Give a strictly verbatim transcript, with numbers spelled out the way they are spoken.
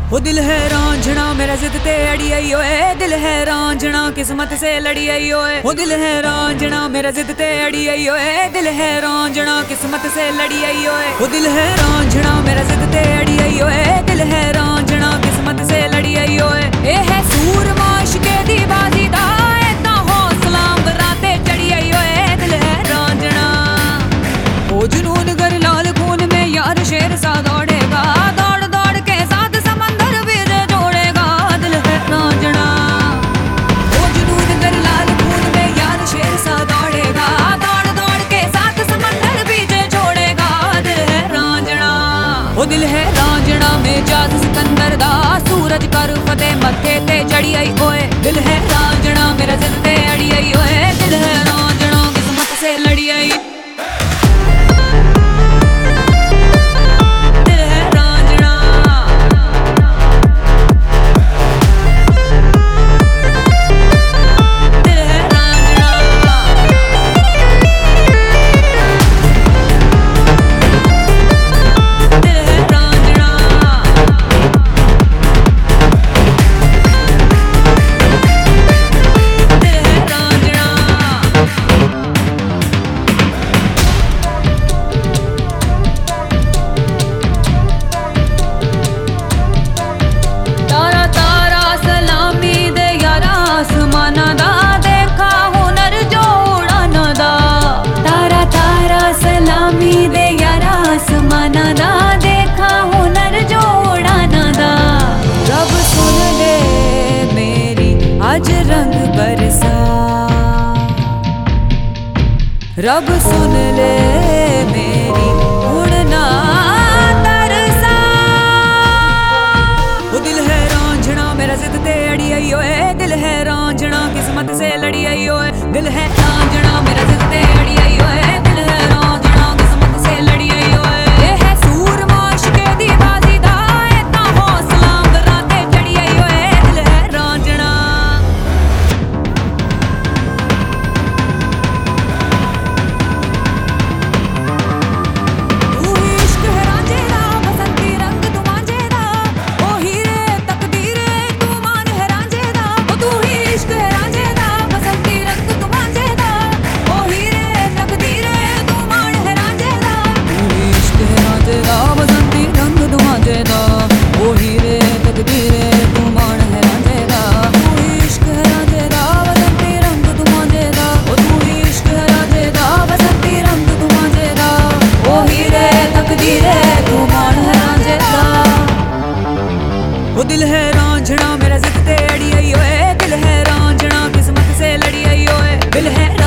वो दिल है रांझना मेरा जिद ते अड़ी आई ओए, दिल है रांझना किस्मत से लड़ी आई ओए। वो दिल है रांझना मेरा जिद ते अड़ी आई ओए, दिल है रांझना किस्मत से लड़ी आई ओए। वो दिल है रांझना मेरा जिद ते अड़ी आई ओए, दिल है रांझना किस्मत से लड़ी आई ओए। ए है सूरमा इश्के दी बाजी दा इतना हौसला बराते चढ़ी आई ओए, दिल है रांझना। ओ जुनून गर लाल खून में यार शेर सा दौड़ेगा, दौड़ दौड़ के साथ समंदर भी जोड़ेगा, दिल है रांझना। ओ जुनून गर लाल खून में यार शेर सा दौड़ेगा, दौड़ दौड़ के साथ समंदर भी जोड़ेगा, दिल है रांझना। ओ दिल है रांझना में जाज सिकंदर दा सूरज कर फतेह मत्थे ते चढ़ी आई ओए। दिल है रांझना मेरा जिद ते अड़ी आई ओए, दिल है रांझना किस्मत से लड़ी आई। आज रंग बरसा रब सुन ले मेरी उड़ना तरसा। वो दिल है रांझना मेरा जिद ते अड़ी आई ओए, दिल है रांझना किस्मत से लड़ी आई ओए। दिल है रांझना मेरा जिद ते अड़ी आई ओए, दिल है रांझना किस्मत से लड़ी आई ओए। ये है सूरमा इश्के दी बाजी दा इतना हौसला बराते चढ़ी आई ओए, दिल है रांझना। वो दिल है रांझना मेरा जिद ते अड़ी आई ओए, दिल है रांझना किस्मत से लड़ी आई ओए। दिल है